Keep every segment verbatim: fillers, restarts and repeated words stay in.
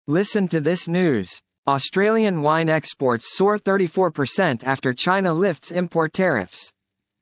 Listen to this news. Australian wine exports soar thirty-four percent after China lifts import tariffs.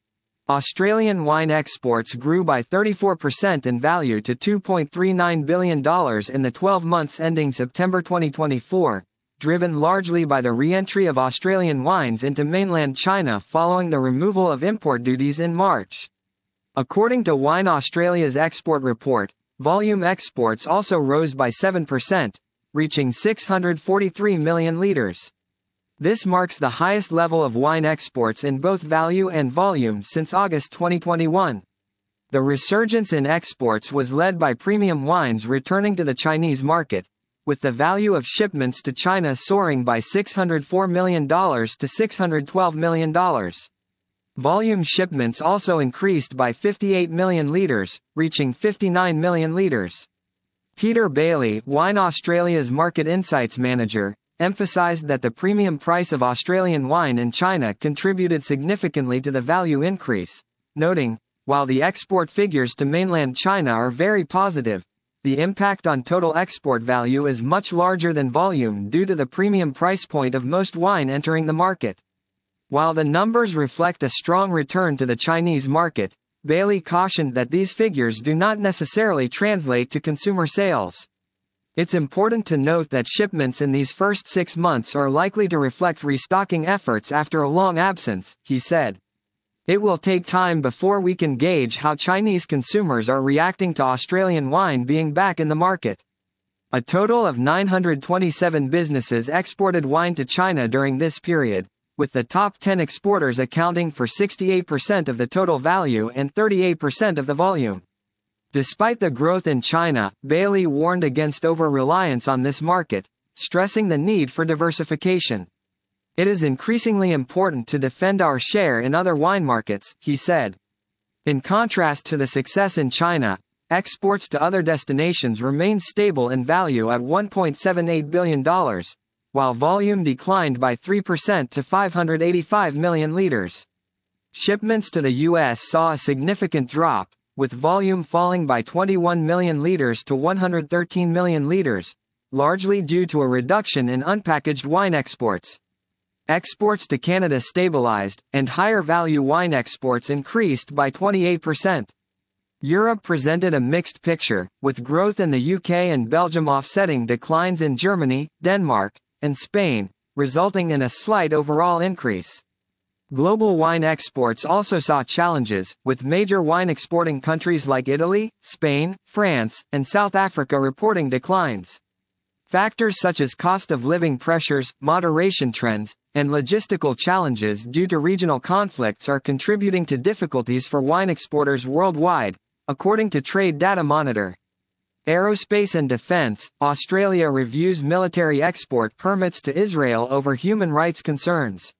Australian wine exports grew by thirty-four percent in value to two point three nine billion dollars in the twelve months ending September twenty twenty-four, driven largely by the re-entry of Australian wines into mainland China following the removal of import duties in March. According to Wine Australia's export report, volume exports also rose by seven percent, reaching six hundred forty-three million litres. This marks the highest level of wine exports in both value and volume since August twenty twenty-one. The resurgence in exports was led by premium wines returning to the Chinese market, with the value of shipments to China soaring by six hundred four million dollars to six hundred twelve million dollars. Volume shipments also increased by fifty-eight million litres, reaching fifty-nine million litres. Peter Bailey, Wine Australia's Market Insights Manager, emphasized that the premium price of Australian wine in China contributed significantly to the value increase, noting, while the export figures to mainland China are very positive, the impact on total export value is much larger than volume due to the premium price point of most wine entering the market. While the numbers reflect a strong return to the Chinese market, Bailey cautioned that these figures do not necessarily translate to consumer sales. It's important to note that shipments in these first six months are likely to reflect restocking efforts after a long absence, he said. It will take time before we can gauge how Chinese consumers are reacting to Australian wine being back in the market. A total of nine hundred twenty-seven businesses exported wine to China during this period, with the top ten exporters accounting for sixty-eight percent of the total value and thirty-eight percent of the volume. Despite the growth in China, Bailey warned against over-reliance on this market, stressing the need for diversification. It is increasingly important to defend our share in other wine markets, he said. In contrast to the success in China, exports to other destinations remained stable in value at one point seven eight billion dollars, while volume declined by three percent to five hundred eighty-five million litres. Shipments to the U S saw a significant drop, with volume falling by twenty-one million litres to one hundred thirteen million litres, largely due to a reduction in unpackaged wine exports. Exports to Canada stabilized, and higher-value wine exports increased by twenty-eight percent. Europe presented a mixed picture, with growth in the U K and Belgium offsetting declines in Germany, Denmark, and Spain, resulting in a slight overall increase. Global wine exports also saw challenges, with major wine exporting countries like Italy, Spain, France, and South Africa reporting declines. Factors such as cost of living pressures, moderation trends, and logistical challenges due to regional conflicts are contributing to difficulties for wine exporters worldwide, according to Trade Data Monitor. Aerospace and Defense, Australia reviews military export permits to Israel over human rights concerns.